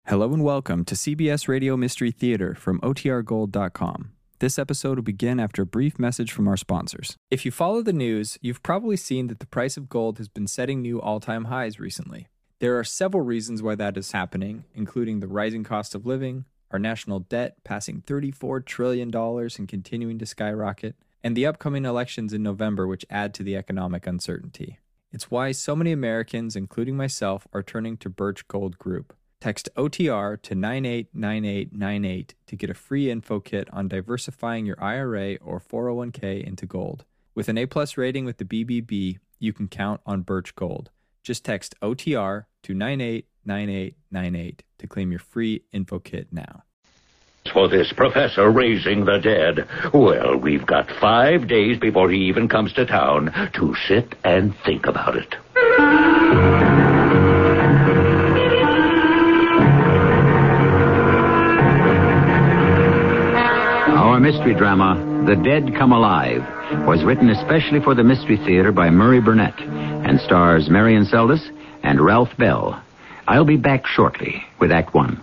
Hello and welcome to CBS Radio Mystery Theater from OTRGold.com. This episode will begin after a brief message from our sponsors. If you follow the news, you've probably seen that the price of gold has been setting new all-time highs recently. There are several reasons why that is happening, including the rising cost of living, our national debt passing $34 trillion and continuing to skyrocket, and the upcoming elections in November which add to the economic uncertainty. It's why so many Americans, including myself, are turning to Birch Gold Group. Text OTR to 989898 to get a free info kit on diversifying your IRA or 401k into gold. With an A+ rating with the BBB, you can count on Birch Gold. Just text OTR to 989898 to claim your free info kit now. For this professor raising the dead, well, we've got 5 days before he even comes to town to sit and think about it. Our mystery drama, The Dead Come Alive, was written especially for the Mystery Theater by Murray Burnett and stars Marion Seldes and Ralph Bell. I'll be back shortly with Act One.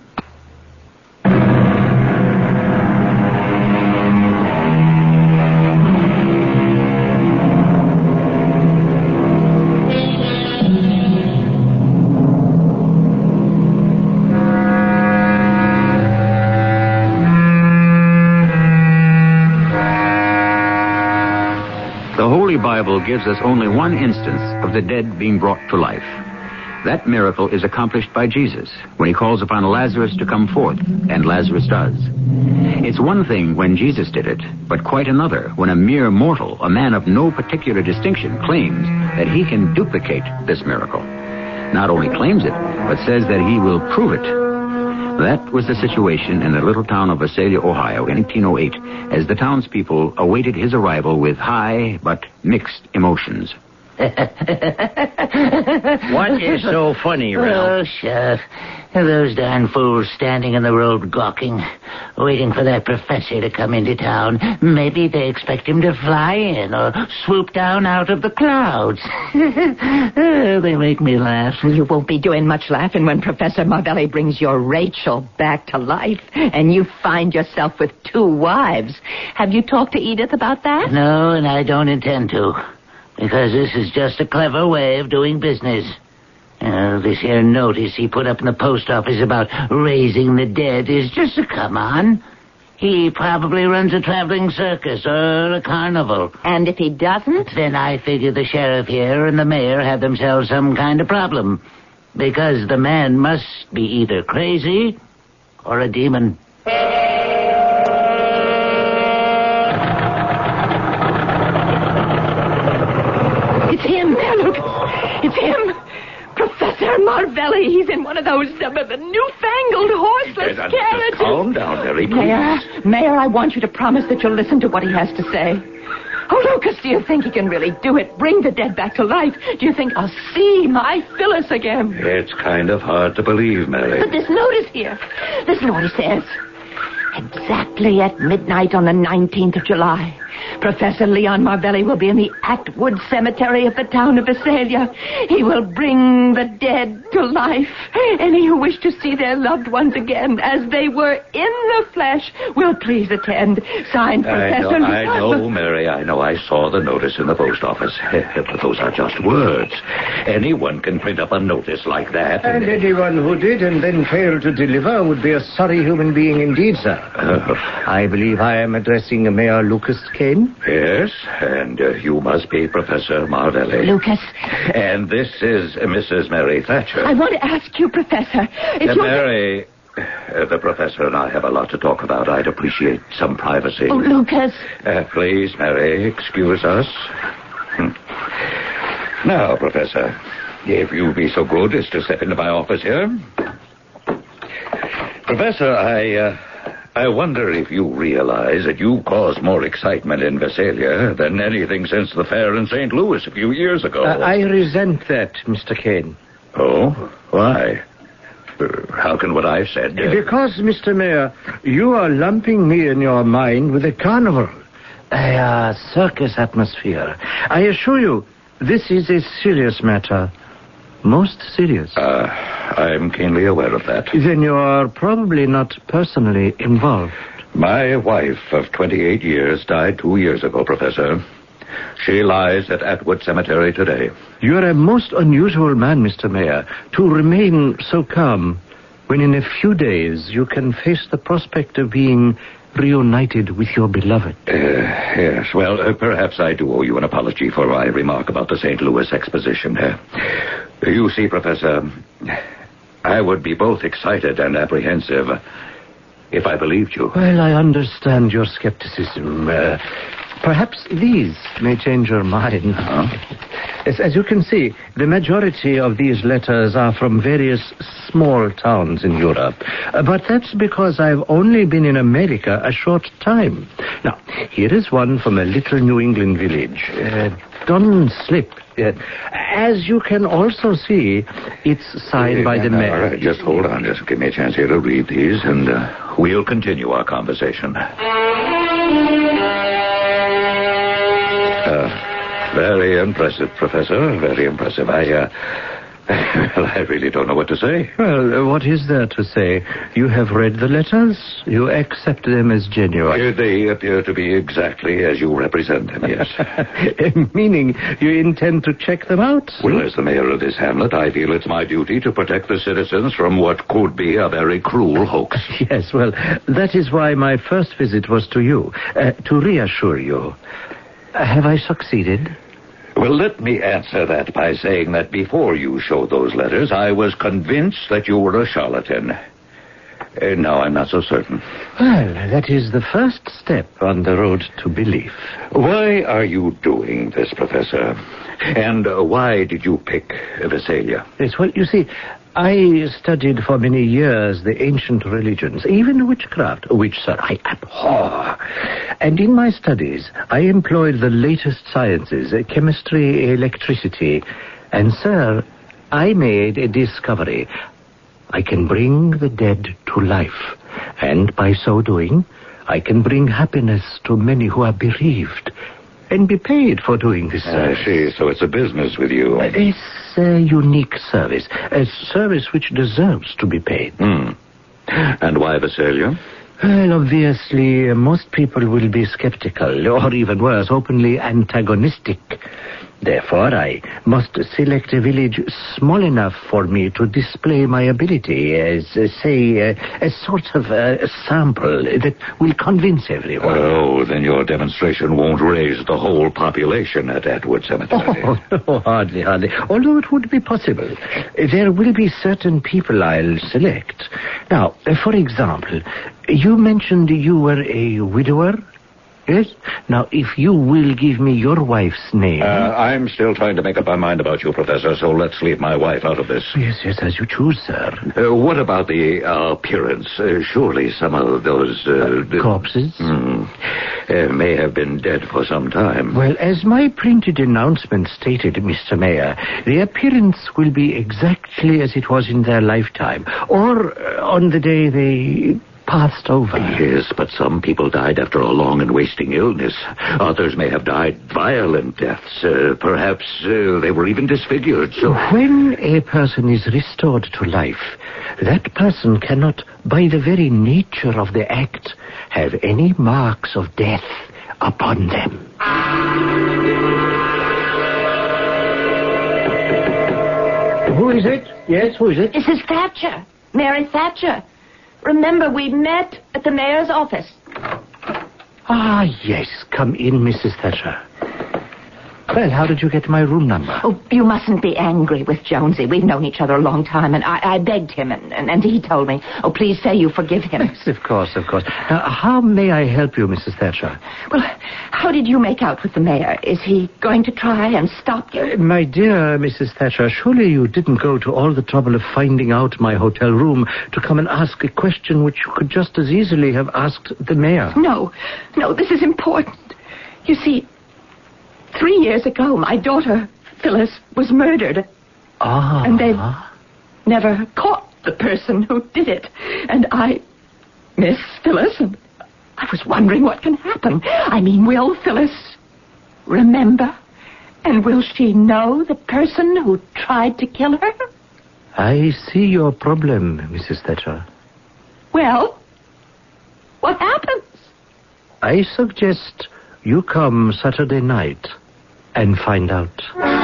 The Holy Bible gives us only one instance of the dead being brought to life. That miracle is accomplished by Jesus when he calls upon Lazarus to come forth, and Lazarus does. It's one thing when Jesus did it, but quite another when a mere mortal, a man of no particular distinction, claims that he can duplicate this miracle. Not only claims it, but says that he will prove it. That was the situation in the little town of Visalia, Ohio, in 1808, as the townspeople awaited his arrival with high but mixed emotions. What is so funny, Ralph? Oh, sure. Those darn fools standing in the road gawking, waiting for that professor to come into town. Maybe they expect him to fly in or swoop down out of the clouds. They make me laugh. You won't be doing much laughing when Professor Marvelli brings your Rachel back to life and you find yourself with 2 wives. Have you talked to Edith about that? No, and I don't intend to. Because this is just a clever way of doing business. This here notice he put up in the post office about raising the dead is just a come-on. He probably runs a traveling circus or a carnival. And if he doesn't? Then I figure the sheriff here and the mayor have themselves some kind of problem. Because the man must be either crazy or a demon. It's him. Look, it's him. Professor Marvelli. He's in one of those newfangled horseless carriages. Calm down, Mary, please. Mayor, I want you to promise that you'll listen to what he has to say. Oh, Lucas, do you think he can really do it? Bring the dead back to life? Do you think I'll see my Phyllis again? It's kind of hard to believe, Mary. But this notice here. Listen to what he says. Exactly at midnight on the 19th of July, Professor Leon Marvelli will be in the Atwood Cemetery of the town of Visalia. He will bring the dead to life. Any who wish to see their loved ones again as they were in the flesh will please attend. Signed, Professor... I know, Mary, I know. I saw the notice in the post office. But those are just words. Anyone can print up a notice like that. And anyone who did and then failed to deliver would be a sorry human being indeed, sir. I believe I am addressing Mayor Lucas Kane. Yes, and you must be Professor Marvelli. Lucas. And this is Mrs. Mary Thatcher. I want to ask you, Professor. Mary, the professor and I have a lot to talk about. I'd appreciate some privacy. Oh, Lucas. Please, Mary, excuse us. Now, Professor, if you'll be so good as to step into my office here. Professor, I wonder if you realize that you caused more excitement in Visalia than anything since the fair in St. Louis a few years ago. I resent that, Mr. Kane. Oh? Why? How can what I've said... Because, Mr. Mayor, you are lumping me in your mind with a carnival. A circus atmosphere. I assure you, this is a serious matter. Most serious. I'm keenly aware of that. Then you are probably not personally involved. My wife of 28 years died 2 years ago, Professor. She lies at Atwood Cemetery today. You're a most unusual man, Mr. Mayor, to remain so calm when in a few days you can face the prospect of being reunited with your beloved. Yes, well, perhaps I do owe you an apology for my remark about the St. Louis exposition. You see, Professor, I would be both excited and apprehensive if I believed you. Well, I understand your skepticism. Perhaps these may change your mind. As you can see, the majority of these letters are from various small towns in Europe. But that's because I've only been in America a short time. Now, here is one from a little New England village. Dunslip. As you can also see, it's signed by the mayor. All right, just hold on. Just give me a chance here to read these, and we'll continue our conversation. Very impressive, Professor. Very impressive. I really don't know what to say. Well, what is there to say? You have read the letters. You accept them as genuine. They appear to be exactly as you represent them, yes. Meaning you intend to check them out? Well, as the mayor of this hamlet, I feel it's my duty to protect the citizens from what could be a very cruel hoax. Yes, well, that is why my first visit was to you, to reassure you. Have I succeeded? Well, let me answer that by saying that before you showed those letters, I was convinced that you were a charlatan. Now I'm not so certain. Well, that is the first step on the road to belief. Why are you doing this, Professor? And why did you pick Visalia? Yes, well, you see, I studied for many years the ancient religions, even witchcraft, which, sir, I abhor. And in my studies, I employed the latest sciences, chemistry, electricity. And, sir, I made a discovery. I can bring the dead to life. And by so doing, I can bring happiness to many who are bereaved. And be paid for doing this service. I see. So it's a business with you. It's a unique service. A service which deserves to be paid. And why Visalia? Well, obviously, most people will be skeptical, or even worse, openly antagonistic. Therefore, I must select a village small enough for me to display my ability as, say, a sort of sample that will convince everyone. Oh, then your demonstration won't raise the whole population at Atwood Cemetery. Oh, no, hardly. Although it would be possible. There will be certain people I'll select. Now, for example, you mentioned you were a widower? Yes? Now, if you will give me your wife's name... I'm still trying to make up my mind about you, Professor, so let's leave my wife out of this. Yes, as you choose, sir. What about the appearance? Surely some of those... corpses? May have been dead for some time. Well, as my printed announcement stated, Mr. Mayor, the appearance will be exactly as it was in their lifetime, or on the day they... passed over. Yes, but some people died after a long and wasting illness. Others may have died violent deaths. Perhaps they were even disfigured. So when a person is restored to life, that person cannot, by the very nature of the act, have any marks of death upon them. Who is it? Yes, who is it? Mrs. Thatcher. Mary Thatcher. Remember, we met at the mayor's office. Ah, yes. Come in, Mrs. Thatcher. Well, how did you get my room number? Oh, you mustn't be angry with Jonesy. We've known each other a long time, and I begged him, and he told me, oh, please say you forgive him. Yes, of course. Now, how may I help you, Mrs. Thatcher? Well, how did you make out with the mayor? Is he going to try and stop you? My dear Mrs. Thatcher, surely you didn't go to all the trouble of finding out my hotel room to come and ask a question which you could just as easily have asked the mayor. No, this is important. You see, 3 years ago, my daughter, Phyllis, was murdered. And they've never caught the person who did it. And I miss Phyllis, and I was wondering what can happen. I mean, will Phyllis remember And will she know the person who tried to kill her? I see your problem, Mrs. Thatcher. Well, what happens? I suggest you come Saturday night and find out.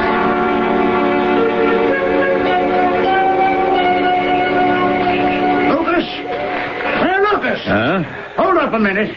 Lucas! Hey, Lucas! Hold up a minute.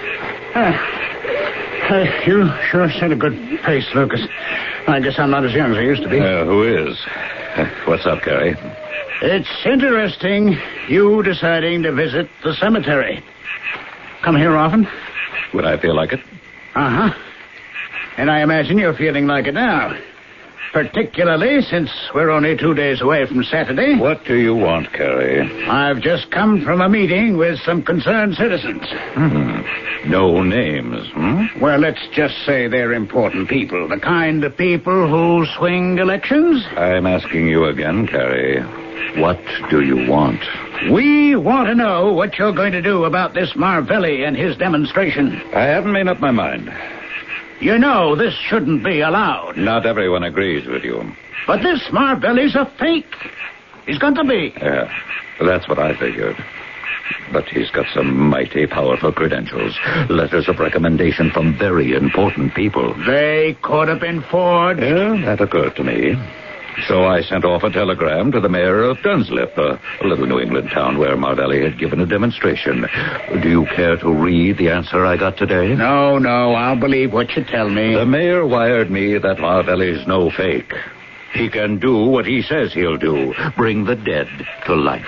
You sure set a good pace, Lucas. I guess I'm not as young as I used to be. Who is? What's up, Carrie? It's interesting, you deciding to visit the cemetery. Come here often? Would I feel like it? Uh-huh. And I imagine you're feeling like it now. Particularly since we're only 2 days away from Saturday. What do you want, Carrie? I've just come from a meeting with some concerned citizens. No names, Well, let's just say they're important people. The kind of people who swing elections. I'm asking you again, Carrie. What do you want? We want to know what you're going to do about this Marvelli and his demonstration. I haven't made up my mind. You know this shouldn't be allowed. Not everyone agrees with you. But this Marvelli's a fake. He's got to be. Yeah, that's what I figured. But he's got some mighty powerful credentials. Letters of recommendation from very important people. They could have been forged. Yeah, that occurred to me. So I sent off a telegram to the mayor of Dunslip, a little New England town where Marvelli had given a demonstration. Do you care to read the answer I got today? No, I'll believe what you tell me. The mayor wired me that Marvelli's no fake. He can do what he says he'll do. Bring the dead to life.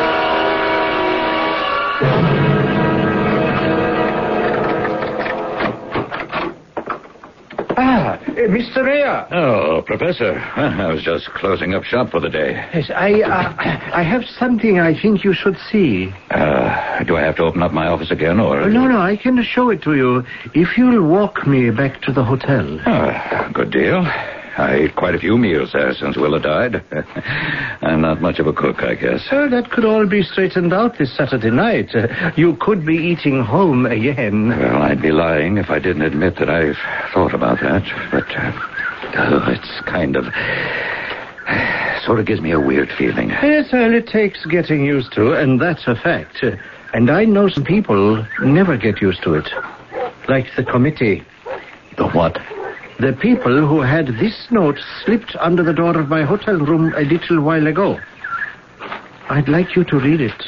Mr. Mayor. Oh, Professor. I was just closing up shop for the day. Yes, I have something I think you should see. Do I have to open up my office again, or... No, I can show it to you if you'll walk me back to the hotel. Good deal. I ate quite a few meals there since Willa died. I'm not much of a cook, I guess. That could all be straightened out this Saturday night. You could be eating home again. Well, I'd be lying if I didn't admit that I've thought about that. But, it's kind of... sort of gives me a weird feeling. Yes, well, it takes getting used to, and that's a fact. And I know some people never get used to it. Like the committee. The what? The people who had this note slipped under the door of my hotel room a little while ago. I'd like you to read it.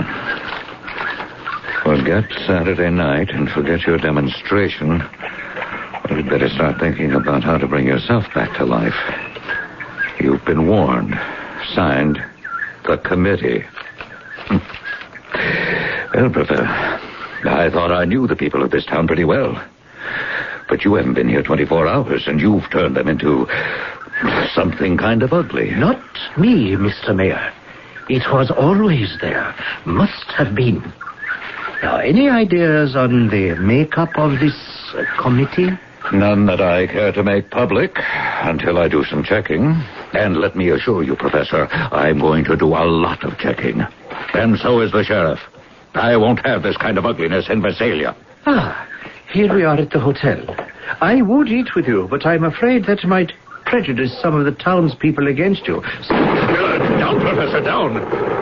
Forget Saturday night and forget your demonstration. Well, you'd better start thinking about how to bring yourself back to life. You've been warned. Signed, the committee. Well, Professor, I thought I knew the people of this town pretty well. But you haven't been here 24 hours, and you've turned them into something kind of ugly. Not me, Mr. Mayor. It was always there. Must have been. Now, any ideas on the makeup of this committee? None that I care to make public until I do some checking. And let me assure you, Professor, I'm going to do a lot of checking. And so is the sheriff. I won't have this kind of ugliness in Visalia. Here we are at the hotel. I would eat with you, but I'm afraid that might prejudice some of the townspeople against you. Down, Professor, down.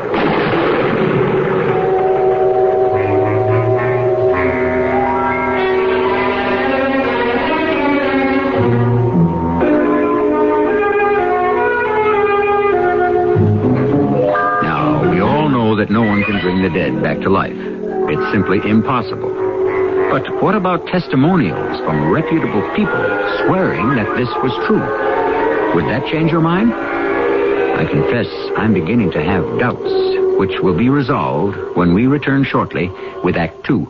Now, we all know that no one can bring the dead back to life. It's simply impossible. But what about testimonials from reputable people swearing that this was true? Would that change your mind? I confess I'm beginning to have doubts, which will be resolved when we return shortly with Act 2.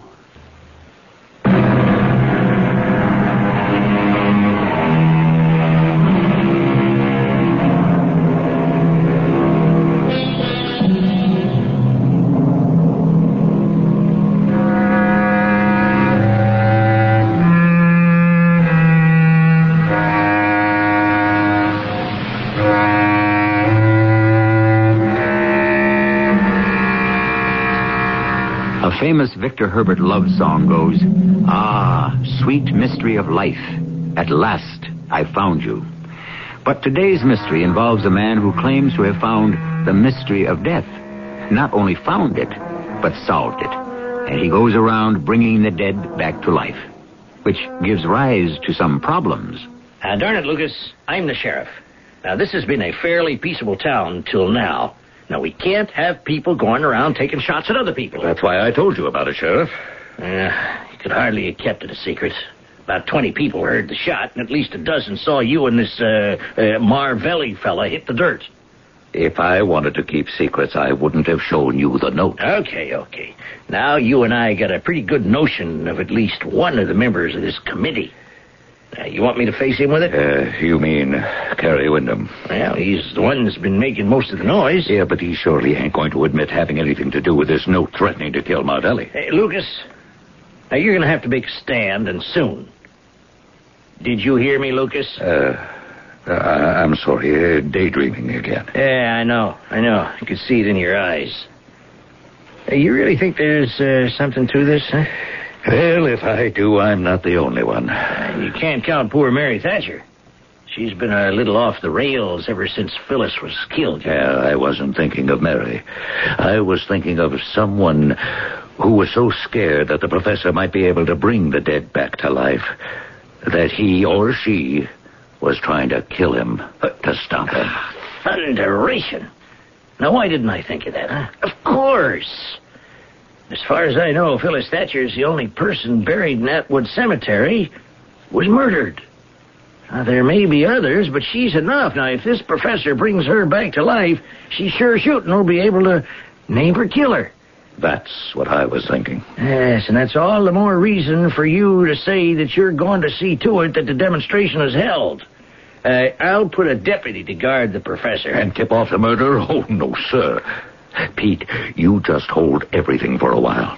A famous Victor Herbert love song goes, "Ah, sweet mystery of life, at last I've found you. But today's mystery involves a man who claims to have found the mystery of death. Not only found it, but solved it. And he goes around bringing the dead back to life, which gives rise to some problems. Darn it, Lucas, I'm the sheriff. Now, this has been a fairly peaceable town till now. Now, we can't have people going around taking shots at other people. That's why I told you about it, Sheriff. You could hardly have kept it a secret. About 20 people heard the shot, and at least a dozen saw you and this Marvelli fella hit the dirt. If I wanted to keep secrets, I wouldn't have shown you the note. Okay. Now, you and I got a pretty good notion of at least one of the members of this committee. You want me to face him with it? You mean Kerry Wyndham? Well, he's the one that's been making most of the noise. Yeah, but he surely ain't going to admit having anything to do with this note threatening to kill Marvelli. Hey, Lucas, now you're going to have to make a stand, and soon. Did you hear me, Lucas? I'm sorry, daydreaming again. Yeah, I know. I could see it in your eyes. You really think there's something to this, huh? Well, if I do, I'm not the only one. You can't count poor Mary Thatcher. She's been a little off the rails ever since Phyllis was killed. Yeah, I wasn't thinking of Mary. I was thinking of someone who was so scared that the professor might be able to bring the dead back to life that he or she was trying to kill him to stop him. Thunderation. Now, why didn't I think of that, huh? Of course. As far as I know, Phyllis Thatcher is the only person buried in Atwood Cemetery was murdered. Now, there may be others, but she's enough. Now, if this professor brings her back to life, she sure shooting will be able to name her killer. That's what I was thinking. Yes, and that's all the more reason for you to say that you're going to see to it that the demonstration is held. I'll put a deputy to guard the professor. And tip off the murder? Oh, no, sir. Pete, you just hold everything for a while.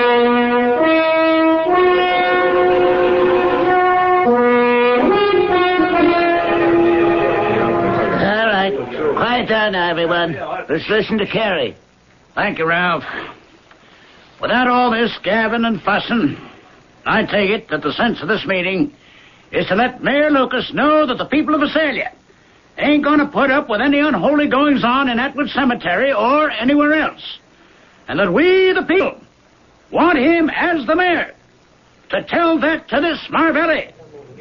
All right. Quiet down now, everyone. Let's listen to Kerry. Thank you, Ralph. Without all this gabbing and fussing, I take it that the sense of this meeting is to let Mayor Lucas know that the people of Visalia ain't going to put up with any unholy goings-on in Atwood Cemetery or anywhere else. And that we, the people, want him as the mayor to tell that to this Marvelli.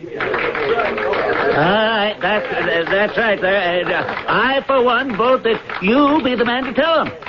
All right, that's right there. And, I, for one, vote that you be the man to tell him.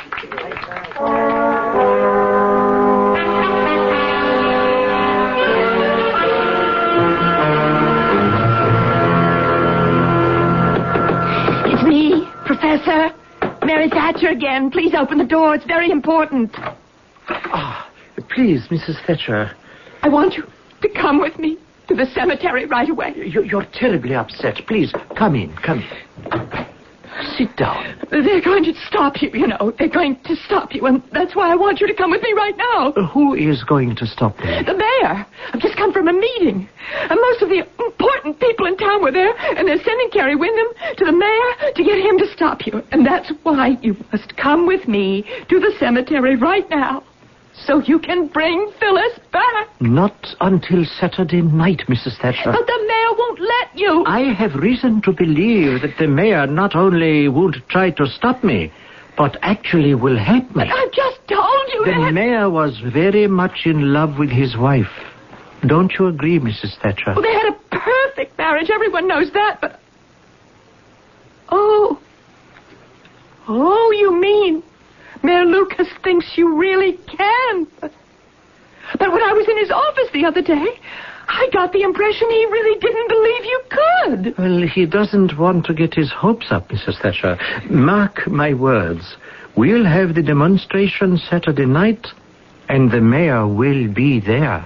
It's me, Professor. Mary Thatcher again. Please open the door. It's very important. Please, Mrs. Thatcher. I want you to come with me to the cemetery right away. You're terribly upset. Please, come in. Sit down. They're going to stop you, you know. They're going to stop you, and that's why I want you to come with me right now. Who is going to stop me? The mayor. I've just come from a meeting. And most of the important people in town were there, and they're sending Kerry Wyndham to the mayor to get him to stop you. And that's why you must come with me to the cemetery right now, so you can bring Phyllis back. Not until Saturday night, Mrs. Thatcher. But the mayor won't let you. I have reason to believe that the mayor not only won't try to stop me, but actually will help me. I've just told you The that. mayor was very much in love with his wife. Don't you agree, Mrs. Thatcher? Well, they had a perfect marriage. Everyone knows that, but... Oh, you mean Mayor Lucas thinks you really can. But when I was in his office the other day, I got the impression he really didn't believe you could. Well, he doesn't want to get his hopes up, Mrs. Thatcher. Mark my words. We'll have the demonstration Saturday night, and the mayor will be there.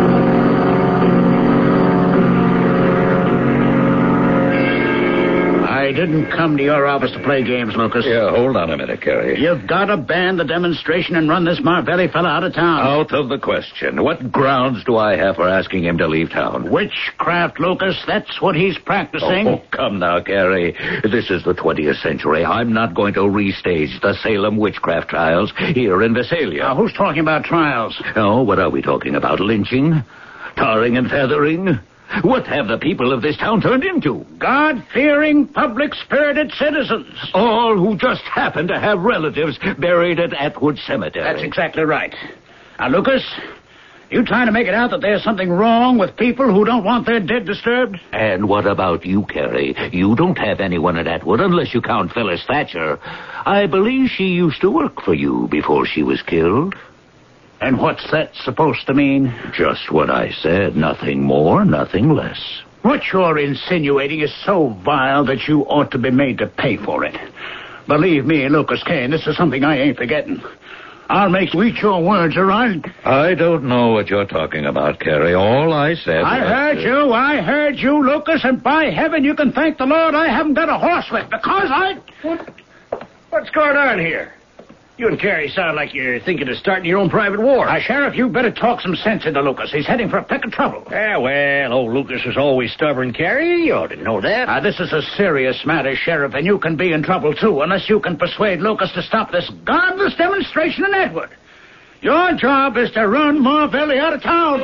I didn't come to your office to play games, Lucas. Yeah, hold on a minute, Kerry. You've got to ban the demonstration and run this Marvelli fella out of town. Out of the question. What grounds do I have for asking him to leave town? Witchcraft, Lucas. That's what he's practicing. Oh, come now, Kerry. This is the 20th century. I'm not going to restage the Salem witchcraft trials here in Visalia. Now, who's talking about trials? Oh, what are we talking about? Lynching? Tarring and feathering? What have the people of this town turned into? God-fearing, public-spirited citizens. All who just happen to have relatives buried at Atwood Cemetery. That's exactly right. Now, Lucas, you trying to make it out that there's something wrong with people who don't want their dead disturbed? And what about you, Carrie? You don't have anyone at Atwood unless you count Phyllis Thatcher. I believe she used to work for you before she was killed. And what's that supposed to mean? Just what I said. Nothing more, nothing less. What you're insinuating is so vile that you ought to be made to pay for it. Believe me, Lucas Kane, this is something I ain't forgetting. I'll make you eat your words, all right? I don't know what you're talking about, Carrie. All I said I heard you, Lucas, and by heaven you can thank the Lord I haven't got a horsewhip, because What's going on here? You and Carrie sound like you're thinking of starting your own private war. Sheriff, you better talk some sense into Lucas. He's heading for a peck of trouble. Yeah, well, old Lucas was always stubborn, Carrie. You ought to know that. This is a serious matter, Sheriff, and you can be in trouble, too, unless you can persuade Lucas to stop this godless demonstration in Atwood. Your job is to run Marvelli out of town.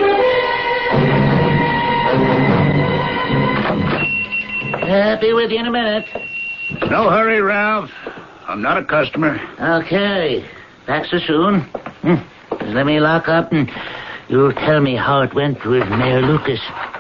Be with you in a minute. No hurry, Ralph. I'm not a customer. Okay. Back so soon. Just let me lock up and you'll tell me how it went with Mayor Lucas.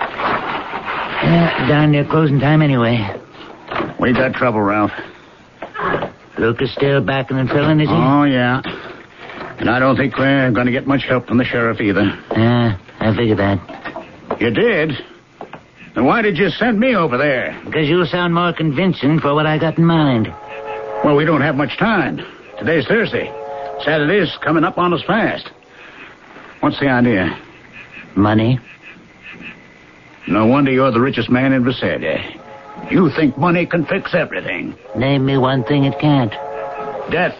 Darn near closing time anyway. We got trouble, Ralph. Lucas still backing and filling, is he? Oh, yeah. And I don't think we're going to get much help from the sheriff either. I figured that. You did? Then why did you send me over there? Because you sound more convincing for what I got in mind. Well, we don't have much time. Today's Thursday. Saturday's coming up on us fast. What's the idea? Money. No wonder you're the richest man in Visalia. You think money can fix everything. Name me one thing it can't. Death.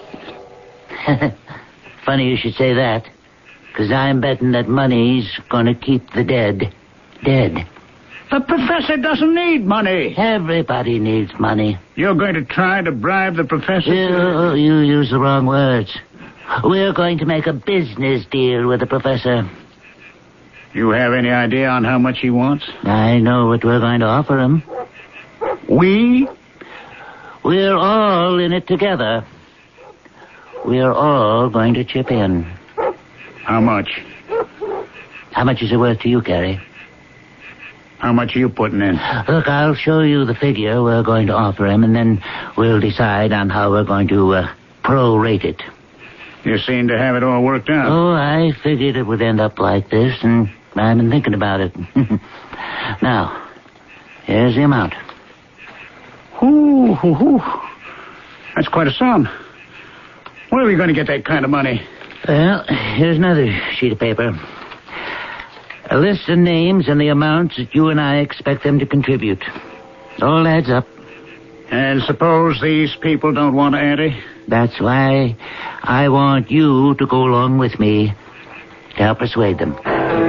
Funny you should say that. Because I'm betting that money's gonna keep the dead dead. The professor doesn't need money. Everybody needs money. You're going to try to bribe the professor? You use the wrong words. We're going to make a business deal with the professor. You have any idea on how much he wants? I know what we're going to offer him. We? We're all in it together. We're all going to chip in. How much? How much is it worth to you, Carrie? How much are you putting in? Look, I'll show you the figure we're going to offer him, and then we'll decide on how we're going to prorate it. You seem to have it all worked out. Oh, I figured it would end up like this, and I've been thinking about it. Now, here's the amount. Ooh. That's quite a sum. Where are we going to get that kind of money? Well, here's another sheet of paper. A list of names and the amounts that you and I expect them to contribute. All adds up. And suppose these people don't want to ante? That's why I want you to go along with me to help persuade them.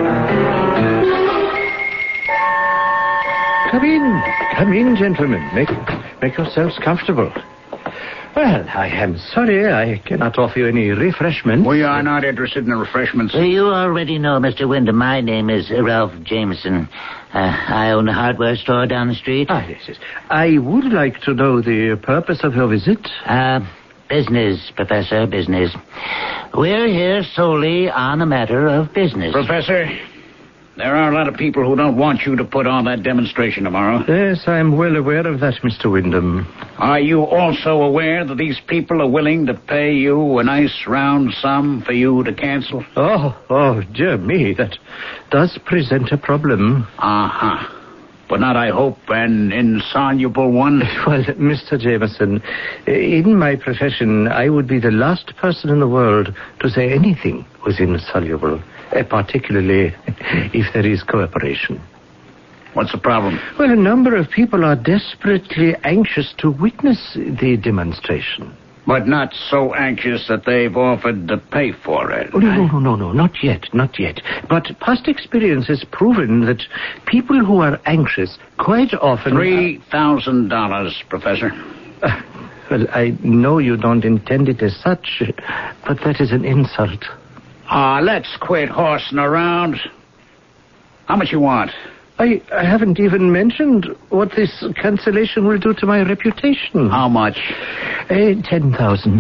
Come in, gentlemen. Make yourselves comfortable. Well, I am sorry I cannot offer you any refreshments. We are not interested in the refreshments. You already know, Mr. Wyndham. My name is Ralph Jameson. I own a hardware store down the street. Yes. I would like to know the purpose of your visit. Business, Professor, business. We're here solely on a matter of business. Professor, there are a lot of people who don't want you to put on that demonstration tomorrow. Yes, I'm well aware of that, Mr. Wyndham. Are you also aware that these people are willing to pay you a nice round sum for you to cancel? Oh, dear me, that does present a problem. Uh-huh. But not, I hope, an insoluble one. Well, Mr. Jameson, in my profession, I would be the last person in the world to say anything was insoluble, particularly if there is cooperation. What's the problem? Well, a number of people are desperately anxious to witness the demonstration. But not so anxious that they've offered to pay for it. Oh, no, not yet. But past experience has proven that people who are anxious quite often... $3,000, Professor. Well, I know you don't intend it as such, but that is an insult. Let's quit horsing around. How much you want? I haven't even mentioned what this cancellation will do to my reputation. How much? 10,000.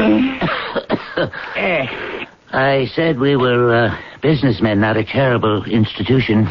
I said we were businessmen, not a charitable institution.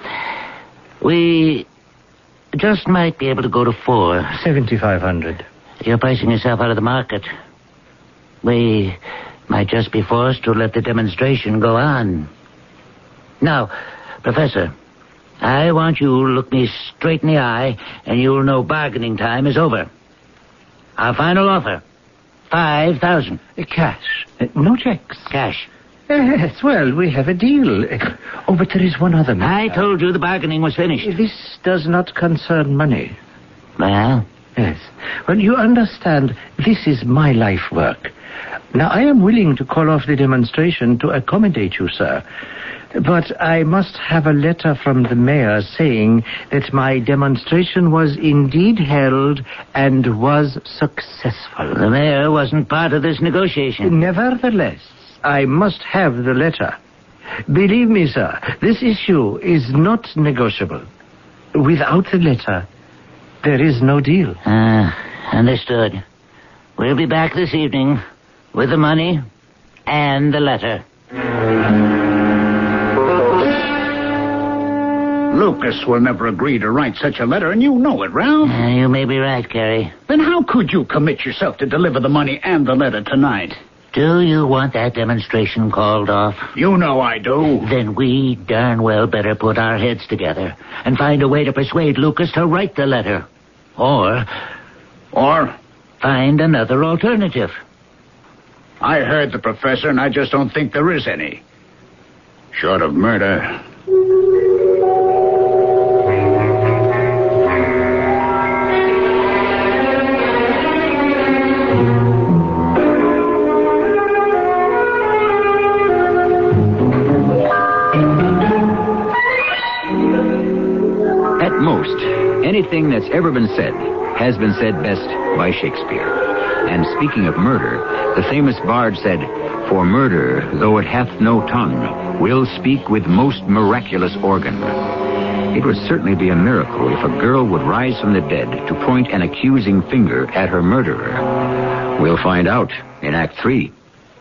We just might be able to go to 4. 7,500. You're pricing yourself out of the market. We might just be forced to let the demonstration go on. Now, Professor, I want you to look me straight in the eye, and you'll know bargaining time is over. Our final offer, 5,000. Cash. No checks. Cash. Yes, well, we have a deal. But there is one other matter. I told you the bargaining was finished. This does not concern money. Well? Yes. Well, you understand, this is my life work. Now, I am willing to call off the demonstration to accommodate you, sir. But I must have a letter from the mayor saying that my demonstration was indeed held and was successful. The mayor wasn't part of this negotiation. Nevertheless, I must have the letter. Believe me, sir, this issue is not negotiable. Without the letter, there is no deal. Understood. We'll be back this evening with the money and the letter. Lucas will never agree to write such a letter, and you know it, Ralph. You may be right, Carrie. Then how could you commit yourself to deliver the money and the letter tonight? Do you want that demonstration called off? You know I do. Then we darn well better put our heads together and find a way to persuade Lucas to write the letter. Or find another alternative. I heard the professor, and I just don't think there is any. Short of murder. Anything that's ever been said has been said best by Shakespeare. And speaking of murder, the famous bard said, "For murder, though it hath no tongue, will speak with most miraculous organ." It would certainly be a miracle if a girl would rise from the dead to point an accusing finger at her murderer. We'll find out in Act 3.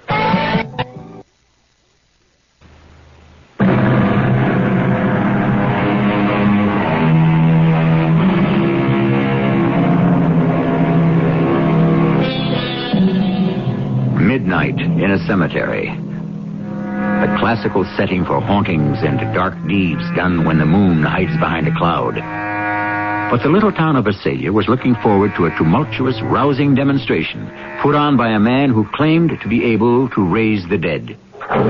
Midnight in a cemetery. The classical setting for hauntings and dark deeds done when the moon hides behind a cloud. But the little town of Visalia was looking forward to a tumultuous, rousing demonstration put on by a man who claimed to be able to raise the dead.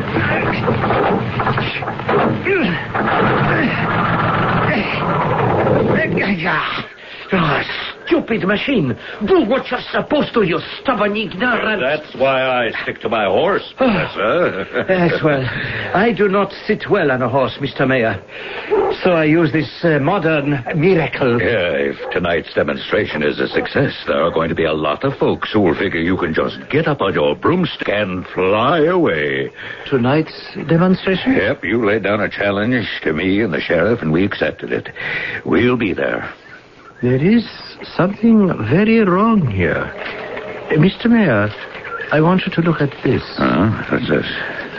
Stupid machine. Do what you're supposed to, you stubborn ignorant. That's why I stick to my horse, Professor. Yes, well, I do not sit well on a horse, Mr. Mayor. So I use this modern miracle. Yeah, if tonight's demonstration is a success, there are going to be a lot of folks who will figure you can just get up on your broomstick and fly away. Tonight's demonstration? Yep, you laid down a challenge to me and the sheriff, and we accepted it. We'll be there. There is something very wrong here. Mr. Mayor, I want you to look at this. What's this?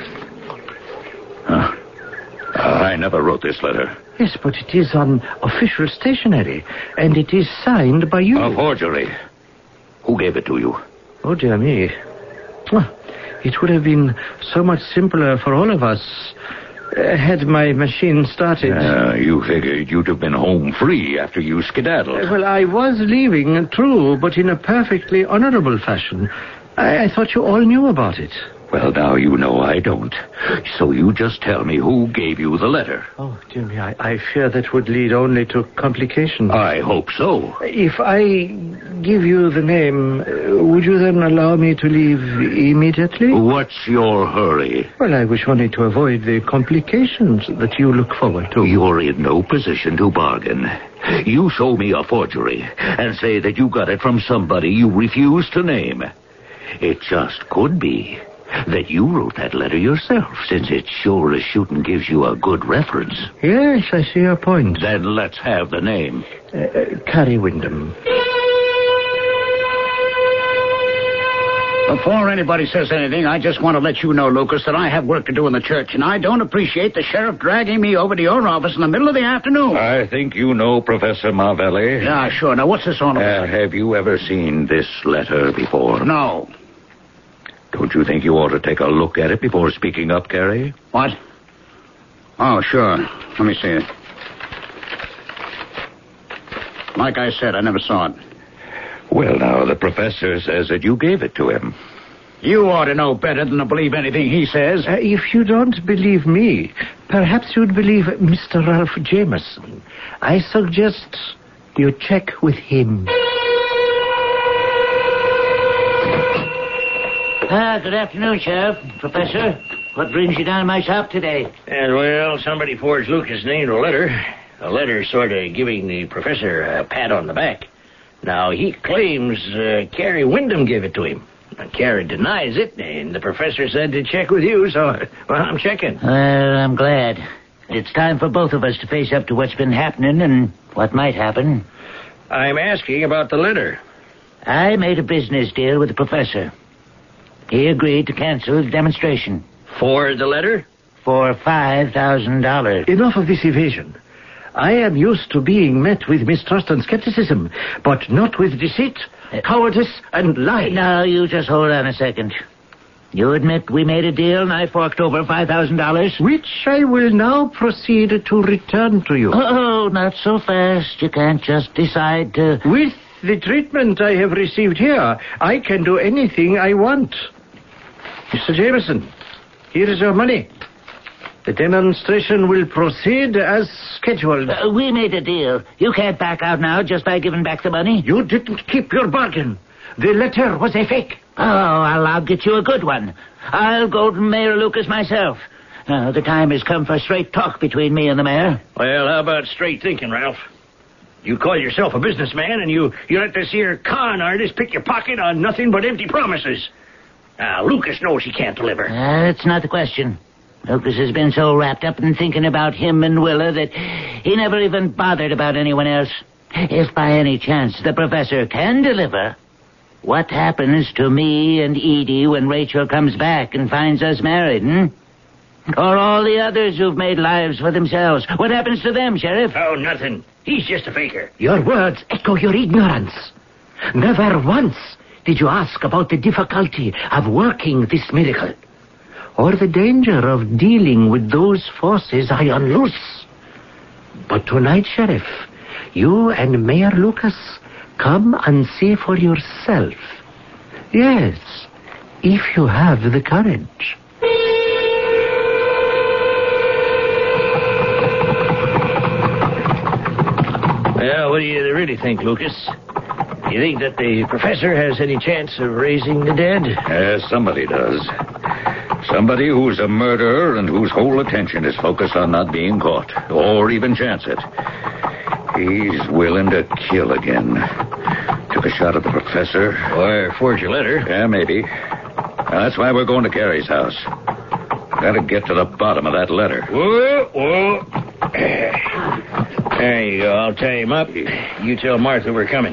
I never wrote this letter. Yes, but it is on official stationery, and it is signed by you. A forgery. Who gave it to you? Oh, dear me. Well, it would have been so much simpler for all of us had my machine started. You figured you'd have been home free after you skedaddled. Well, I was leaving, true, but in a perfectly honorable fashion. I thought you all knew about it. Well, now you know I don't. So you just tell me who gave you the letter. Oh, dear me, I fear that would lead only to complications. I hope so. If I give you the name, would you then allow me to leave immediately? What's your hurry? Well, I wish only to avoid the complications that you look forward to. You're in no position to bargain. You show me a forgery and say that you got it from somebody you refuse to name. It just could be that you wrote that letter yourself, since it sure as shooting gives you a good reference. Yes, I see your point. Then let's have the name. Carrie Wyndham. Before anybody says anything, I just want to let you know, Lucas, that I have work to do in the church, and I don't appreciate the sheriff dragging me over to your office in the middle of the afternoon. I think you know Professor Marvelli. Yeah, sure. Now, what's this all about? Have you ever seen this letter before? No. Don't you think you ought to take a look at it before speaking up, Carrie? What? Oh, sure. Let me see it. Like I said, I never saw it. Well, now, the professor says that you gave it to him. You ought to know better than to believe anything he says. If you don't believe me, perhaps you'd believe Mr. Ralph Jameson. I suggest you check with him. Good afternoon, Sheriff. Professor, what brings you down to my shop today? Well, somebody forged Lucas' name to a letter. A letter sort of giving the professor a pat on the back. Now, he claims Carrie Wyndham gave it to him. Carrie denies it, and the professor said to check with you, so, well, I'm checking. Well, I'm glad. It's time for both of us to face up to what's been happening and what might happen. I'm asking about the letter. I made a business deal with the professor. He agreed to cancel the demonstration. For the letter? For $5,000. Enough of this evasion. I am used to being met with mistrust and skepticism, but not with deceit, cowardice, and lie. Now, you just hold on a second. You admit we made a deal and I forked over $5,000? Which I will now proceed to return to you. Oh, not so fast. You can't just decide to... With the treatment I have received here, I can do anything I want. Mr. Jameson, here is your money. The demonstration will proceed as scheduled. We made a deal. You can't back out now just by giving back the money. You didn't keep your bargain. The letter was a fake. Oh, I'll get you a good one. I'll go to Mayor Lucas myself. The time has come for straight talk between me and the mayor. Well, how about straight thinking, Ralph? You call yourself a businessman, and you let this here con artist pick your pocket on nothing but empty promises. Now, Lucas knows he can't deliver. That's not the question. Lucas has been so wrapped up in thinking about him and Willa that he never even bothered about anyone else. If by any chance the professor can deliver, what happens to me and Edie when Rachel comes back and finds us married, Or all the others who've made lives for themselves? What happens to them, Sheriff? Oh, nothing. He's just a faker. Your words echo your ignorance. Never once did you ask about the difficulty of working this miracle, or the danger of dealing with those forces I unloose. But tonight, Sheriff, you and Mayor Lucas come and see for yourself. Yes, if you have the courage. Well, what do you really think, Lucas? Do you think that the professor has any chance of raising the dead? Somebody does. Somebody who's a murderer and whose whole attention is focused on not being caught, or even chance it. He's willing to kill again. Took a shot at the professor. Or forge a letter. Yeah, maybe. That's why we're going to Carrie's house. Gotta get to the bottom of that letter. Whoa. There you go. I'll tie him up. You tell Martha we're coming.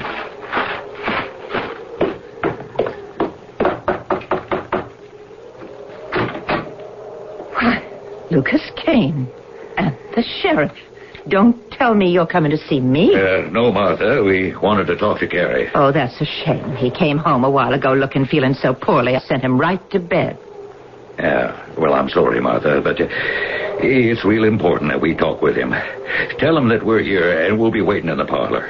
Lucas Kane and the sheriff. Don't tell me you're coming to see me. No, Martha. We wanted to talk to Carrie. Oh, that's a shame. He came home a while ago feeling so poorly. I sent him right to bed. Yeah, well, I'm sorry, Martha, but it's real important that we talk with him. Tell him that we're here and we'll be waiting in the parlor.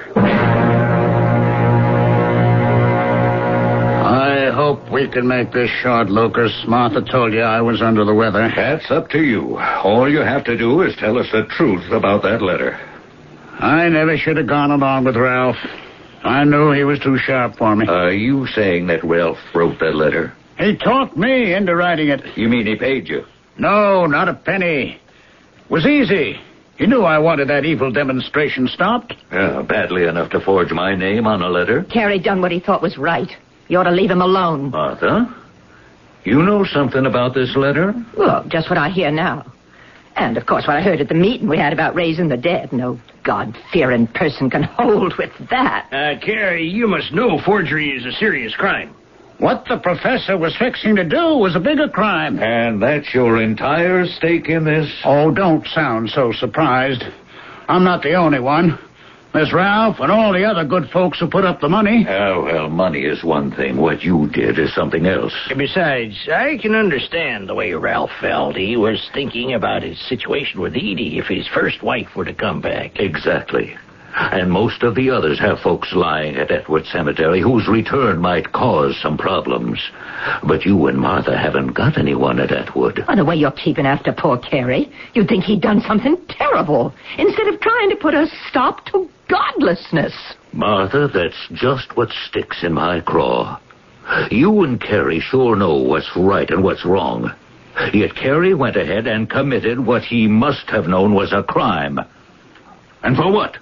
I hope we can make this short, Lucas. Martha told you I was under the weather. That's up to you. All you have to do is tell us the truth about that letter. I never should have gone along with Ralph. I knew he was too sharp for me. Are you saying that Ralph wrote that letter? He talked me into writing it. You mean he paid you? No, not a penny. It was easy. He knew I wanted that evil demonstration stopped. Badly enough to forge my name on a letter. Carrie done what he thought was right. You ought to leave him alone. Martha? You know something about this letter? Well, just what I hear now. And, of course, what I heard at the meeting we had about raising the dead. No God-fearing person can hold with that. Carrie, you must know forgery is a serious crime. What the professor was fixing to do was a bigger crime. And that's your entire stake in this? Oh, don't sound so surprised. I'm not the only one. There's Ralph and all the other good folks who put up the money. Oh, well, money is one thing. What you did is something else. Besides, I can understand the way Ralph felt. He was thinking about his situation with Edie if his first wife were to come back. Exactly. And most of the others have folks lying at Atwood Cemetery whose return might cause some problems. But you and Martha haven't got anyone at Atwood. By the way you're keeping after poor Carey, you'd think he'd done something terrible, instead of trying to put a stop to godlessness. Martha, that's just what sticks in my craw. You and Carey sure know what's right and what's wrong. Yet Carey went ahead and committed what he must have known was a crime. And for what?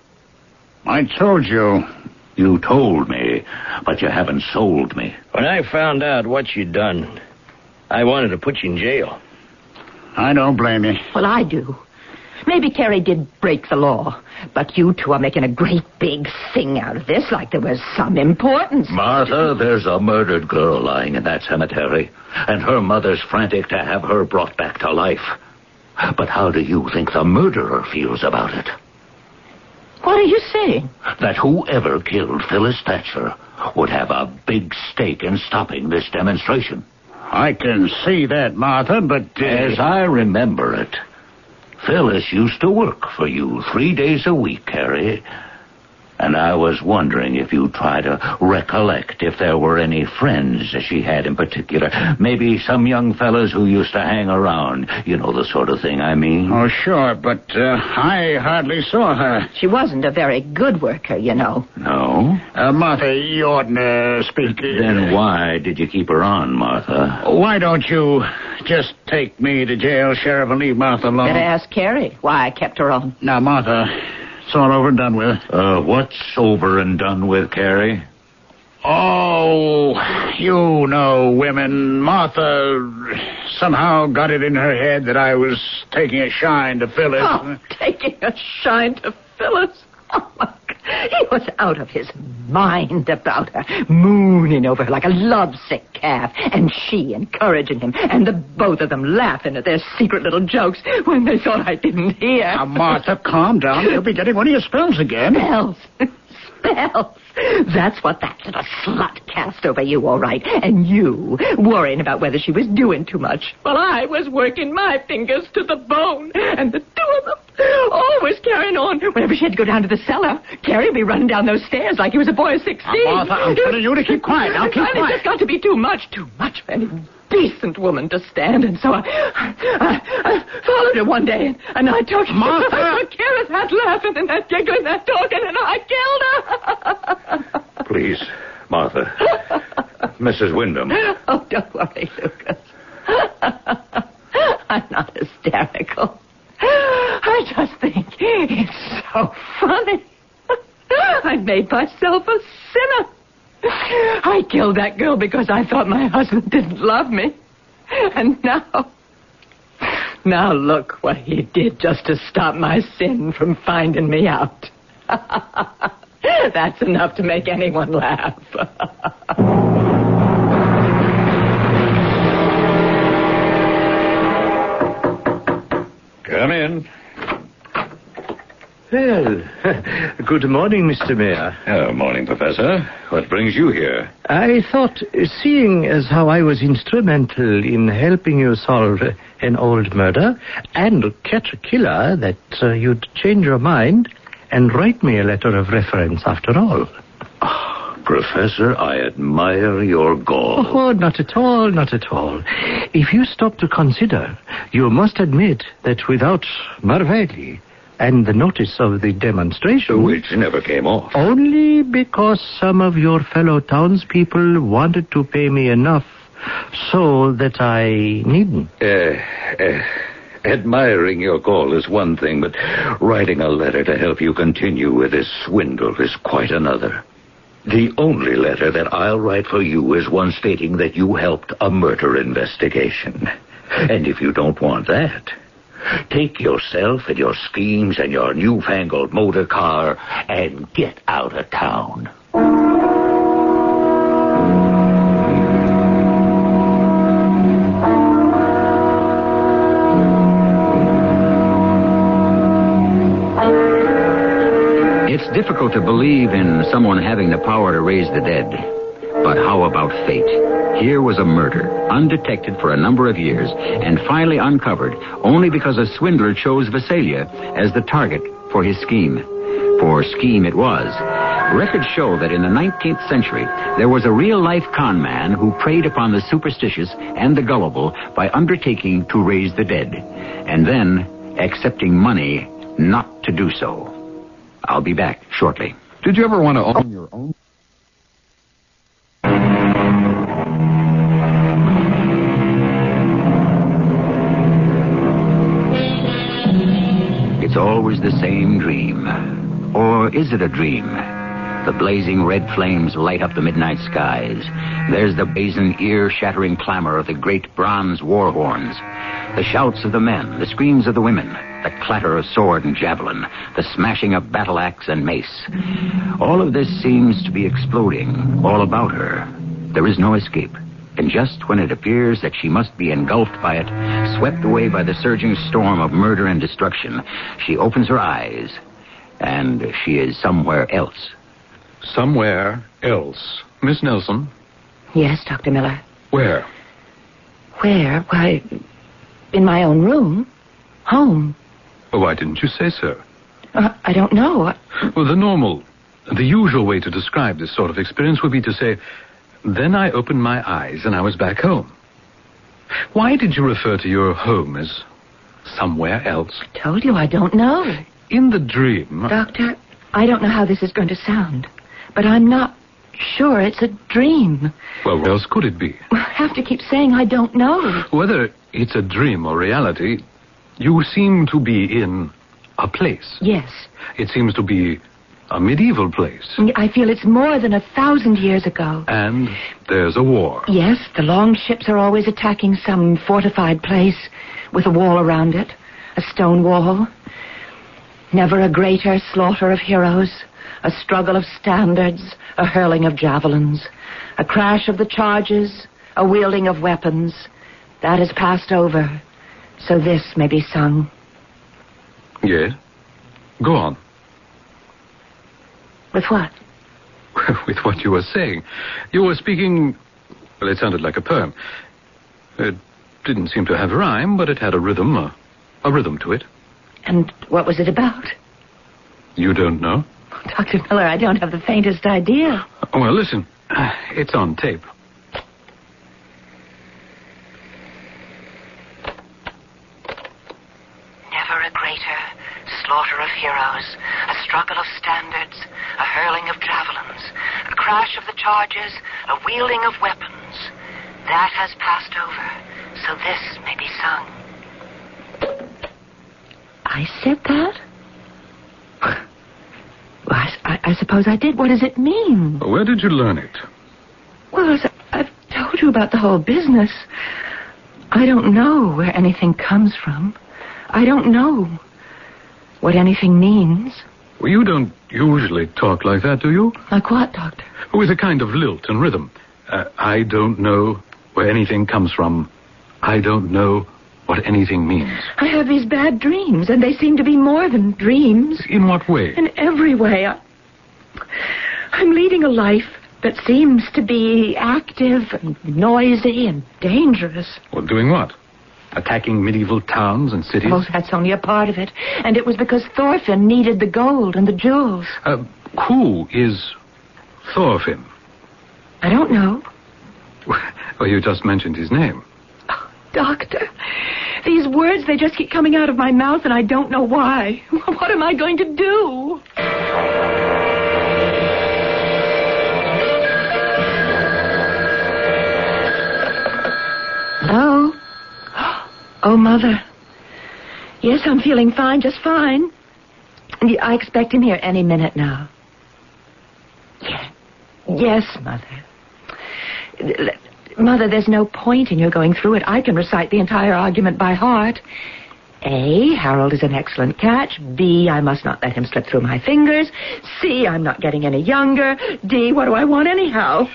I told you. You told me, but you haven't sold me. When I found out what you'd done, I wanted to put you in jail. I don't blame you. Well, I do. Maybe Carey did break the law, but you two are making a great big thing out of this, like there was some importance. Martha, there's a murdered girl lying in that cemetery, and her mother's frantic to have her brought back to life. But how do you think the murderer feels about it? What are you saying? That whoever killed Phyllis Thatcher would have a big stake in stopping this demonstration. I can see that, Martha, but... As I remember it, Phyllis used to work for you 3 days a week, Carey. And I was wondering if you'd try to recollect if there were any friends she had in particular. Maybe some young fellas who used to hang around. You know the sort of thing I mean. Oh, sure, but I hardly saw her. She wasn't a very good worker, you know. No? Martha, you oughtn't to speak... Then why did you keep her on, Martha? Why don't you just take me to jail, Sheriff, and leave Martha alone? Better ask Carey why I kept her on. Now, Martha... It's all over and done with. What's over and done with, Carey? Oh, you know women. Martha somehow got it in her head that I was taking a shine to Phyllis. Oh, taking a shine to Phyllis? Oh, my God. He was out of his mind about her, mooning over her like a lovesick calf, and she encouraging him, and the both of them laughing at their secret little jokes when they thought I didn't hear. Now, Martha, calm down. You'll be getting one of your spells again. Spells? Spells? That's what that little slut cast over you, all right. And you, worrying about whether she was doing too much. Well, I was working my fingers to the bone, and the two of them always carrying on. Whenever she had to go down to the cellar, Carey would be running down those stairs like he was a boy of 16. Martha, I'm telling you to keep quiet. Now, keep quiet. It's just got to be too much for any decent woman to stand. And so I followed her one day, and I took her. Martha! Carey, that laughing and that giggling, that talking, and I killed her. Please, Martha. Mrs. Wyndham. Oh, don't worry, Lucas. I'm not hysterical. I just think it's so funny. I made myself a sinner. I killed that girl because I thought my husband didn't love me. And now look what he did just to stop my sin from finding me out. That's enough to make anyone laugh. Come in. Well, good morning, Mr. Mayor. Oh, morning, Professor. What brings you here? I thought, seeing as how I was instrumental in helping you solve an old murder and catch a killer, that you'd change your mind and write me a letter of reference after all. Oh, Professor, I admire your gall. Oh, not at all, not at all. If you stop to consider, you must admit that without Marvelli and the notice of the demonstration... Which never came off. Only because some of your fellow townspeople wanted to pay me enough so that I needn't. Admiring your call is one thing, but writing a letter to help you continue with this swindle is quite another. The only letter that I'll write for you is one stating that you helped a murder investigation. And if you don't want that, take yourself and your schemes and your newfangled motor car and get out of town. It's difficult to believe in someone having the power to raise the dead. But how about fate? Here was a murder, undetected for a number of years, and finally uncovered only because a swindler chose Visalia as the target for his scheme. For scheme it was. Records show that in the 19th century, there was a real-life con man who preyed upon the superstitious and the gullible by undertaking to raise the dead, and then accepting money not to do so. I'll be back shortly. Did you ever want to own your own? It's always the same dream. Or is it a dream? The blazing red flames light up the midnight skies. There's the brazen, ear-shattering clamor of the great bronze war horns. The shouts of the men, the screams of the women, the clatter of sword and javelin, the smashing of battle axe and mace. All of this seems to be exploding all about her. There is no escape. And just when it appears that she must be engulfed by it, swept away by the surging storm of murder and destruction, she opens her eyes, and she is somewhere else. Somewhere else. Miss Nelson? Yes, Dr. Miller. Where? Where? Why, in my own room. Home. Oh, why didn't you say so? I don't know. Well, the usual way to describe this sort of experience would be to say, then I opened my eyes and I was back home. Why did you refer to your home as somewhere else? I told you I don't know. In the dream... Doctor, I don't know how this is going to sound, but I'm not sure it's a dream. Well, what else could it be? I have to keep saying I don't know. Whether it's a dream or reality, you seem to be in a place. Yes. It seems to be a medieval place. I feel it's more than 1,000 years ago. And there's a war. Yes, the long ships are always attacking some fortified place with a wall around it, a stone wall. Never a greater slaughter of heroes, a struggle of standards, a hurling of javelins, a crash of the charges, a wielding of weapons. That has passed over, so this may be sung. Yes? Go on. With what? With what you were saying. You were speaking... Well, it sounded like a poem. It didn't seem to have rhyme, but it had a rhythm to it. And what was it about? You don't know? Dr. Miller, I don't have the faintest idea. Well, listen. It's on tape. Never a greater slaughter of heroes, a struggle of standards, a hurling of javelins, a crash of the charges, a wielding of weapons. That has passed over, so this may be sung. I said that? Well, I suppose I did. What does it mean? Where did you learn it? Well, as I've told you about the whole business. I don't know where anything comes from. I don't know what anything means. Well, you don't usually talk like that, do you? Like what, Doctor? With a kind of lilt and rhythm. I don't know where anything comes from. I don't know what anything means. I have these bad dreams, and they seem to be more than dreams. In what way? In every way. I'm leading a life that seems to be active and noisy and dangerous. Well, doing what? Attacking medieval towns and cities? Oh, that's only a part of it. And it was because Thorfinn needed the gold and the jewels. Who is Thorfinn? I don't know. Well, you just mentioned his name. Oh, Doctor, these words, they just keep coming out of my mouth, and I don't know why. What am I going to do? Hello? Oh, Mother. Yes, I'm feeling fine, just fine. I expect him here any minute now. Yes, Mother. Mother, there's no point in your going through it. I can recite the entire argument by heart. A, Harold is an excellent catch. B, I must not let him slip through my fingers. C, I'm not getting any younger. D, what do I want anyhow?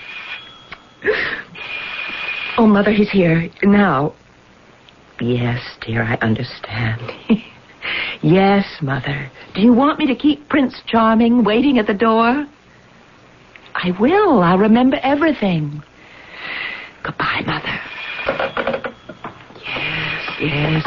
Oh, Mother, he's here now. Yes, dear, I understand. Yes, Mother. Do you want me to keep Prince Charming waiting at the door? I will. I'll remember everything. Goodbye, Mother. Yes.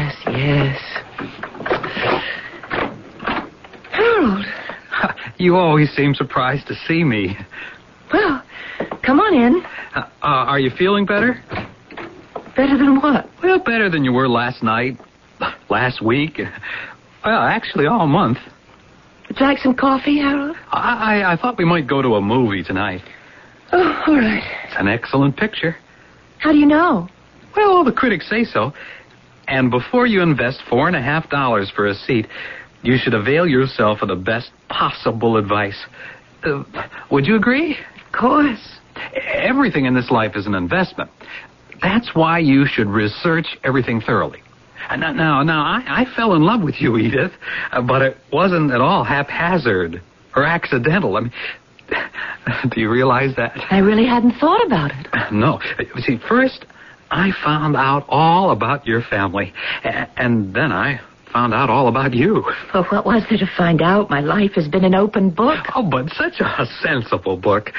Harold. You always seem surprised to see me. Well, come on in. Are you feeling better? Better than what? Well, better than you were last night, last week. Well, actually, all month. Would you like some coffee, Harold? I thought we might go to a movie tonight. Oh, all right. It's an excellent picture. How do you know? Well, all the critics say so. And before you invest $4.50 for a seat, you should avail yourself of the best possible advice. Would you agree? Of course. Everything in this life is an investment. That's why you should research everything thoroughly. Now, I fell in love with you, Edith, but it wasn't at all haphazard or accidental. I mean, do you realize that? I really hadn't thought about it. No. See, first, I found out all about your family, and then I found out all about you. Well, what was there to find out? My life has been an open book. Oh, but such a sensible book.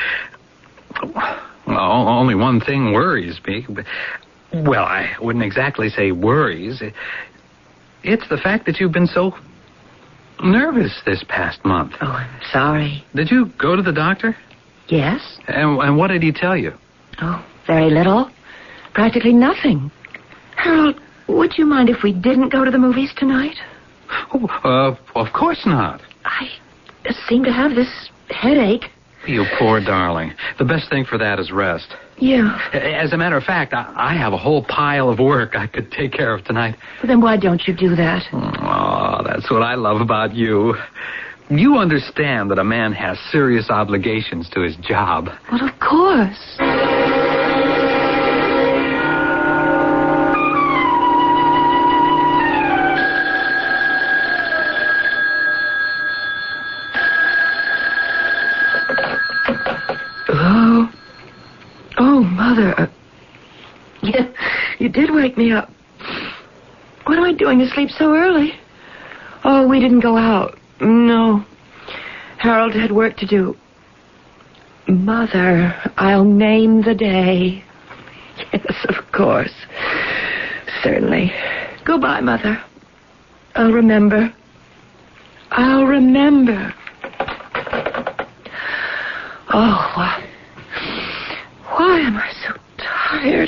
Well, only one thing worries me. Well, I wouldn't exactly say worries. It's the fact that you've been so nervous this past month. Oh, I'm sorry. Did you go to the doctor? Yes. And what did he tell you? Oh, very little. Practically nothing. Harold, would you mind if we didn't go to the movies tonight? Oh, of course not. I seem to have this headache. You poor darling. The best thing for that is rest. Yeah. As a matter of fact, I have a whole pile of work I could take care of tonight. Well, then why don't you do that? Oh, that's what I love about you. You understand that a man has serious obligations to his job. Well, of course. Mother, you did wake me up. What am I doing asleep so early? Oh, we didn't go out. No. Harold had work to do. Mother, I'll name the day. Yes, of course. Certainly. Goodbye, Mother. I'll remember. I'll remember. Oh, why am I so tired?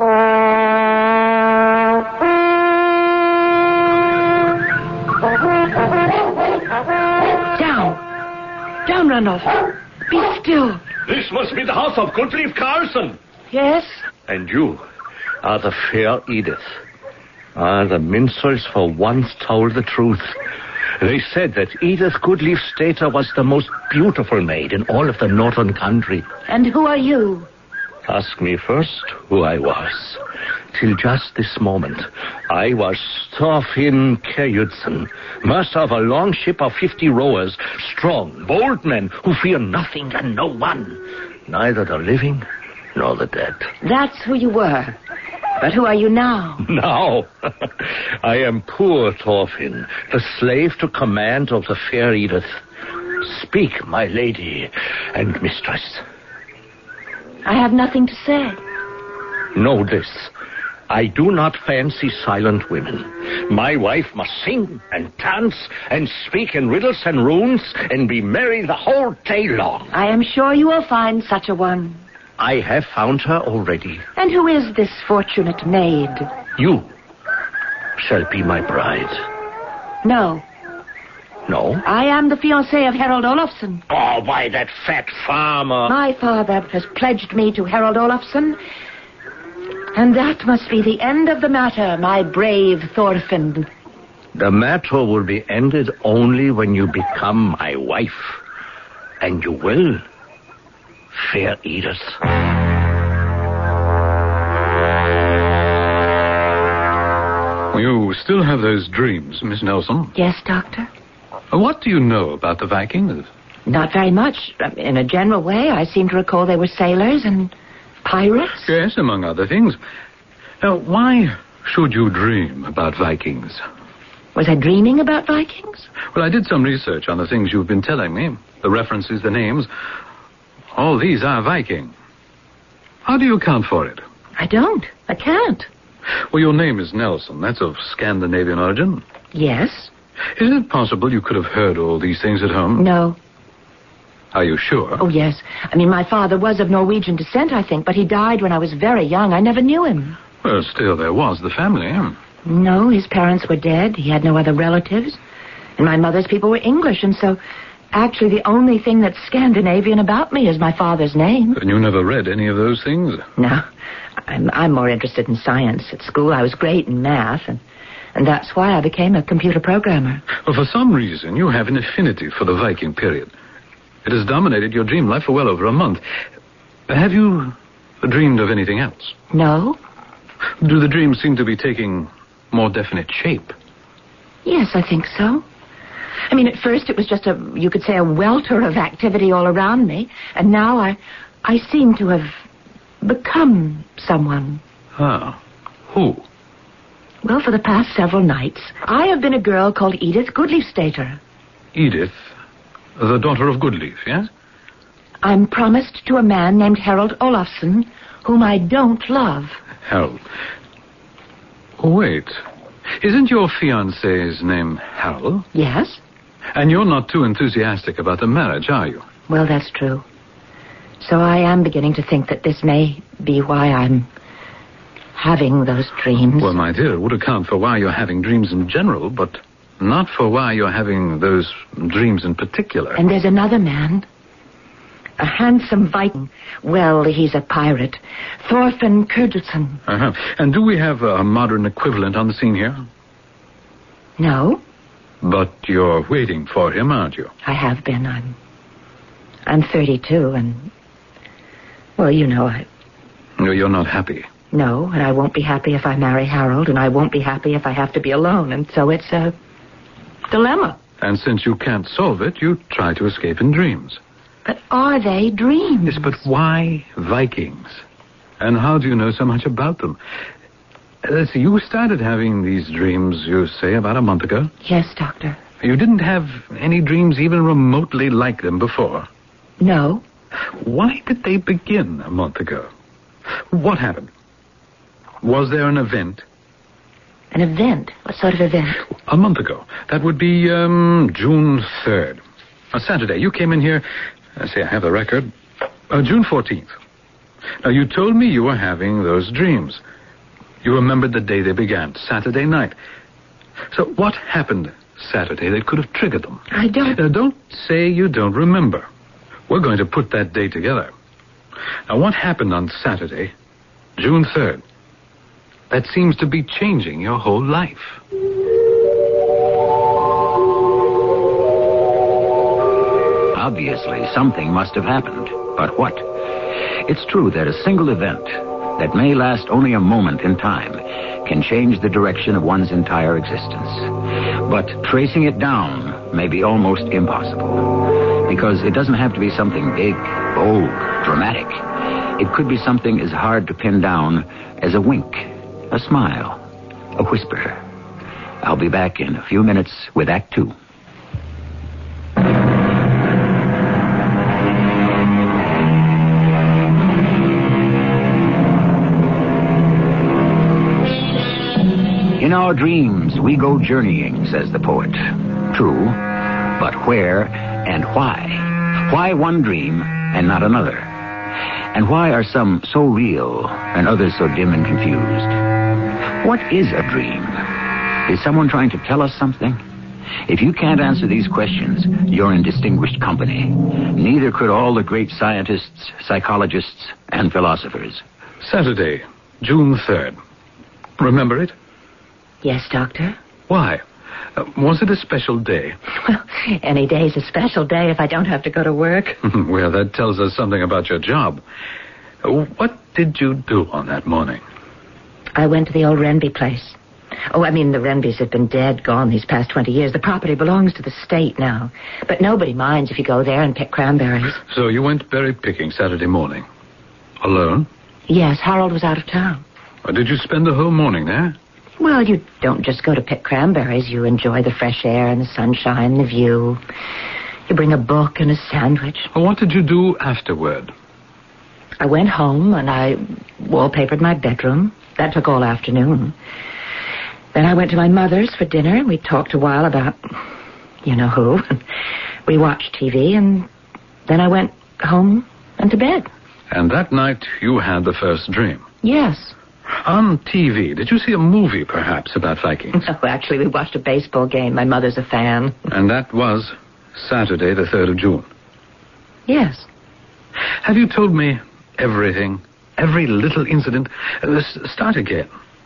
Down, Randolph. Be still. This must be the house of Gottlieb Carlson. Yes? And you are the fair Edith. The minstrels for once told the truth. They said that Edith Gottlieb Stater was the most beautiful maid in all of the northern country. And who are you? Ask me first who I was. Till just this moment, I was Thorfinn Kjærjudsen, master of a long ship of 50 rowers, strong, bold men who fear nothing and no one, neither the living nor the dead. That's who you were. But who are you now? Now? I am poor Thorfinn, the slave to command of the fair Edith. Speak, my lady and mistress. I have nothing to say. Know this. I do not fancy silent women. My wife must sing and dance and speak in riddles and runes and be merry the whole day long. I am sure you will find such a one. I have found her already. And who is this fortunate maid? You shall be my bride. No. No? I am the fiancée of Harold Olafsson. Oh, why, that fat farmer. My father has pledged me to Harold Olafsson. And that must be the end of the matter, my brave Thorfinn. The matter will be ended only when you become my wife. And you will. fair Edith. You still have those dreams, Miss Nelson. Yes, Doctor? What do you know about the Vikings? Not very much. In a general way, I seem to recall they were sailors and pirates. Yes, among other things. Now, why should you dream about Vikings? Was I dreaming about Vikings? Well, I did some research on the things you've been telling me. The references, the names. All these are Viking. How do you account for it? I don't. I can't. Well, your name is Nelson. That's of Scandinavian origin. Yes. Is it possible you could have heard all these things at home? No. Are you sure? Oh, yes. I mean, my father was of Norwegian descent, I think, but he died when I was very young. I never knew him. Well, still, there was the family. No, his parents were dead. He had no other relatives. And my mother's people were English, and so actually the only thing that's Scandinavian about me is my father's name. And you never read any of those things? No. I'm more interested in science. At school, I was great in math, and that's why I became a computer programmer. Well, for some reason, you have an affinity for the Viking period. It has dominated your dream life for well over a month. Have you dreamed of anything else? No. Do the dreams seem to be taking more definite shape? Yes, I think so. I mean, at first it was just you could say a welter of activity all around me, and now I seem to have become someone. Ah, who? Well, for the past several nights, I have been a girl called Edith Goodleaf-Stater. Edith, the daughter of Goodleaf, yes? I'm promised to a man named Harold Olafson, whom I don't love. Harold. Wait. Isn't your fiancé's name Harold? Yes. And you're not too enthusiastic about the marriage, are you? Well, that's true. So I am beginning to think that this may be why I'm having those dreams. Well, my dear, it would account for why you're having dreams in general, but not for why you're having those dreams in particular. And there's another man. A handsome Viking. Well, he's a pirate. Thorfinn Kurdson. Uh-huh. And do we have a modern equivalent on the scene here? No. But you're waiting for him, aren't you? I have been. I'm 32, and... Well, you know, No, you're not happy. No, and I won't be happy if I marry Harold, and I won't be happy if I have to be alone, and so it's a dilemma. And since you can't solve it, you try to escape in dreams. But are they dreams? Yes, but why Vikings? And how do you know so much about them? Let's see, you started having these dreams, you say, about a month ago? Yes, Doctor. You didn't have any dreams even remotely like them before? No. Why did they begin a month ago? What happened? Was there an event? An event? What sort of event? A month ago. That would be June 3rd. A Saturday. You came in here... Let's see, I have the record. June 14th. Now, you told me you were having those dreams. You remembered the day they began, Saturday night. So what happened Saturday that could have triggered them? I don't... Now, don't say you don't remember. We're going to put that day together. Now, what happened on Saturday, June 3rd? That seems to be changing your whole life. Obviously, something must have happened. But what? It's true that a single event that may last only a moment in time can change the direction of one's entire existence. But tracing it down may be almost impossible, because it doesn't have to be something big, bold, dramatic. It could be something as hard to pin down as a wink, a smile, a whisper. I'll be back in a few minutes with Act 2. In our dreams, we go journeying, says the poet. True, but where and why? Why one dream and not another? And why are some so real and others so dim and confused? What is a dream? Is someone trying to tell us something? If you can't answer these questions, you're in distinguished company. Neither could all the great scientists, psychologists, and philosophers. Saturday, June 3rd. Remember it? Yes, Doctor. Why? Was it a special day? Well, any day's a special day if I don't have to go to work. Well, that tells us something about your job. What did you do on that morning? I went to the old Renby place. Oh, I mean, the Renbys have been gone these past 20 years. The property belongs to the state now. But nobody minds if you go there and pick cranberries. So you went berry picking Saturday morning? Alone? Yes, Harold was out of town. Did you spend the whole morning there? Well, you don't just go to pick cranberries. You enjoy the fresh air and the sunshine, the view. You bring a book and a sandwich. What did you do afterward? I went home and I wallpapered my bedroom. That took all afternoon. Then I went to my mother's for dinner, and we talked a while about you know who. We watched TV, and then I went home and to bed. And that night you had the first dream? Yes. On TV, did you see a movie, perhaps, about Vikings? No, actually, we watched a baseball game. My mother's a fan. And that was Saturday, the 3rd of June? Yes. Have you told me everything? Every little incident? Start again.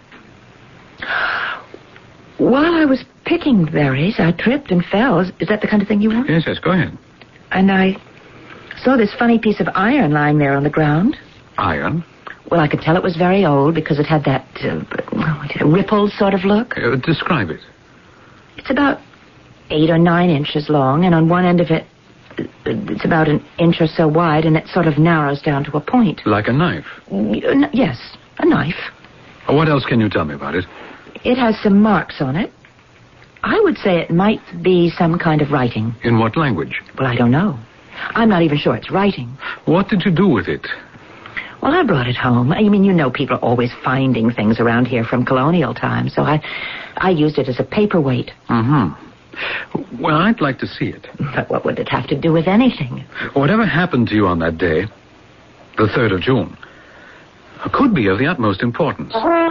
While I was picking berries, I tripped and fell. Is that the kind of thing you want? Yes, go ahead. And I saw this funny piece of iron lying there on the ground. Iron? Well, I could tell it was very old because it had that rippled sort of look. Describe it. It's about 8 or 9 inches long, and on one end of it, it's about an inch or so wide, and it sort of narrows down to a point. Like a knife? Yes, a knife. What else can you tell me about it? It has some marks on it. I would say it might be some kind of writing. In what language? Well, I don't know. I'm not even sure it's writing. What did you do with it? Well, I brought it home. I mean, you know, people are always finding things around here from colonial times, so I used it as a paperweight. Mm-hmm. Well, I'd like to see it. But what would it have to do with anything? Whatever happened to you on that day, the 3rd of June, could be of the utmost importance.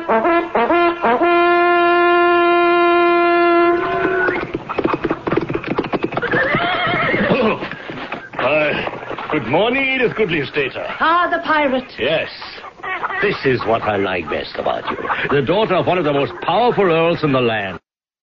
Good morning, Edith Goodleaf-Stater. Ah, the pirate. Yes. This is what I like best about you. The daughter of one of the most powerful earls in the land.